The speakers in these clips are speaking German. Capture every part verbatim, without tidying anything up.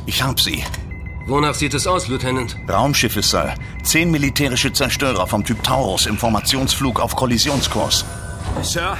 Ich hab sie. Wonach sieht es aus, Lieutenant? Raumschiffe, Sir. Zehn militärische Zerstörer vom Typ Taurus im Formationsflug auf Kollisionskurs. Sir?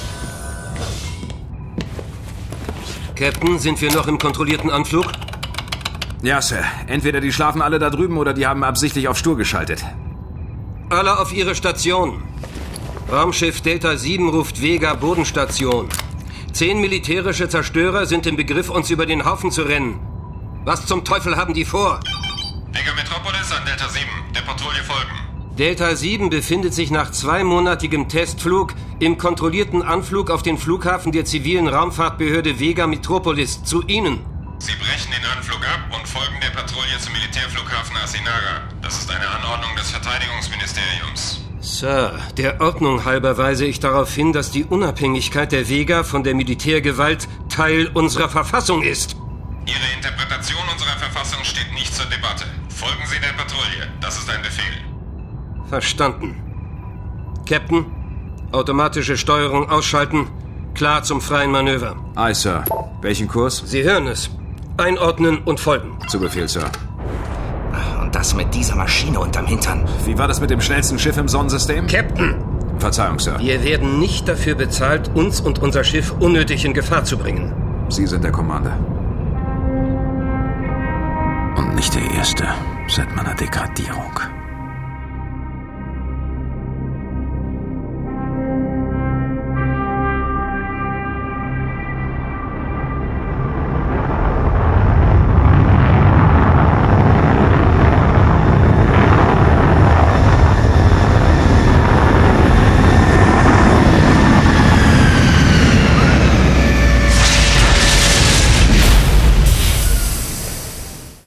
Captain, sind wir noch im kontrollierten Anflug? Ja, Sir. Entweder die schlafen alle da drüben oder die haben absichtlich auf Stur geschaltet. Alle auf ihre Station. Raumschiff Delta sieben ruft Vega Bodenstation. Zehn militärische Zerstörer sind im Begriff, uns über den Haufen zu rennen. Was zum Teufel haben die vor? Vega Metropolis an Delta sieben. Der Patrouille folgen. Delta sieben befindet sich nach zweimonatigem Testflug im kontrollierten Anflug auf den Flughafen der zivilen Raumfahrtbehörde Vega Metropolis. Zu Ihnen. Sie brechen den Anflug ab und folgen der Patrouille zum Militärflughafen Asinaga. Das ist eine Anordnung des Verteidigungsministeriums. Sir, der Ordnung halber weise ich darauf hin, dass die Unabhängigkeit der Vega von der Militärgewalt Teil unserer Verfassung ist. Ihre Interpretation unserer Verfassung steht nicht zur Debatte. Folgen Sie der Patrouille. Das ist ein Befehl. Verstanden. Captain, automatische Steuerung ausschalten. Klar zum freien Manöver. Aye, Sir. Welchen Kurs? Sie hören es. Einordnen und folgen. Zu Befehl, Sir. Und das mit dieser Maschine unterm Hintern. Wie war das mit dem schnellsten Schiff im Sonnensystem? Captain! Verzeihung, Sir. Wir werden nicht dafür bezahlt, uns und unser Schiff unnötig in Gefahr zu bringen. Sie sind der Commander. Und nicht der Erste seit meiner Degradierung.